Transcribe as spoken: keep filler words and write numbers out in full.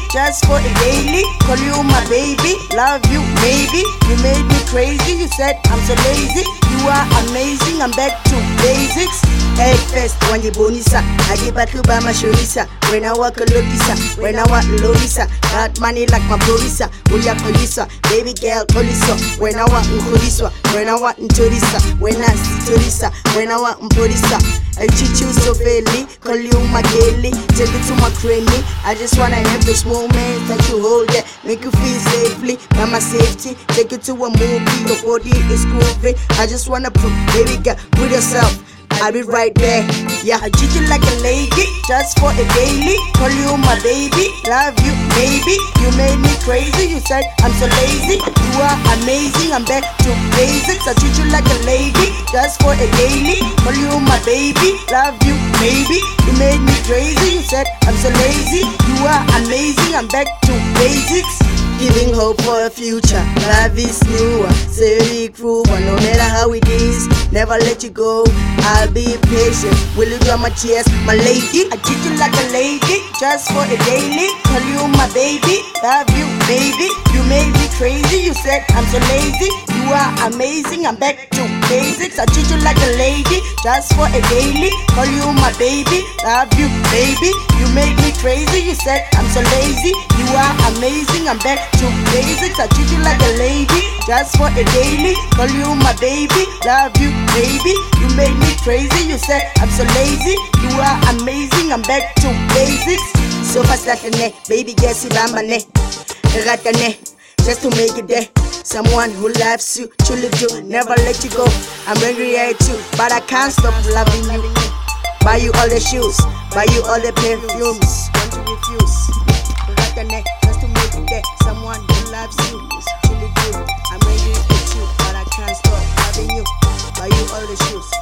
just for a daily. Call you my baby, love you maybe. You made me crazy, you said I'm so lazy. You are amazing, I'm back to basics. Head first, when you bonisa, I give back to my shorisa. When I walk a lotisa, when I walk lorisa. Got money like my polisa, Uya polisa, baby girl polisa. When I walk in polisa, when I walk in torisa, when I see torisa, when I walk in polisa. I treat you so fairly, call you my daily, take it to my cranny. I just wanna have those moments that you hold it, make you feel safely, by my safety. Take it to a movie, your body is groovy. I just wanna prove, baby girl, with yourself, I'll be right there. Yeah, I treat you like a lady, just for a daily. Call you my baby, love you baby. You made me crazy, you said I'm so lazy. You are amazing, I'm back to basics. I treat you like a lady, just for a daily. Call you my baby, love you baby. You made me crazy, you said I'm so lazy. You are amazing, I'm back to basics. Giving hope for a future, love is newer, steady proven, no matter how it is, never let you go, I'll be patient, will you dry my tears, my lady, I treat you like a lady, just for a daily, call you my baby, love you baby, you made me crazy, you said I'm so lazy, you are amazing, I'm back to basics, I treat you like a lady, just for a daily, call you my baby, love you baby, you made me crazy, you said I'm so lazy, you are amazing, I'm back to basics. I treat you like a lady, just for a daily. Call you my baby, love you baby. You made me crazy, you said I'm so lazy. You are amazing, I'm back to basics. So fast like a net, baby guess it I'm a net. Just to make it there. Someone who loves you, truly do, never let you go. I'm angry at you, but I can't stop loving you. Buy you all the shoes, buy you all the perfumes. Want to refuse? Just to make it there. Someone who loves you, truly do. I'm angry at you, but I can't stop loving you. Buy you all the shoes.